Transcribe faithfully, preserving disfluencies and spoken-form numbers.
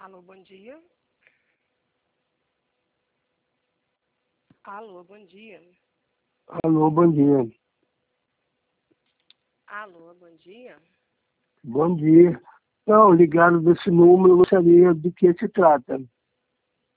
Alô, bom dia. Alô, bom dia. Alô, bom dia. Alô, bom dia. Bom dia. Não, ligado desse número, eu gostaria de que se trata.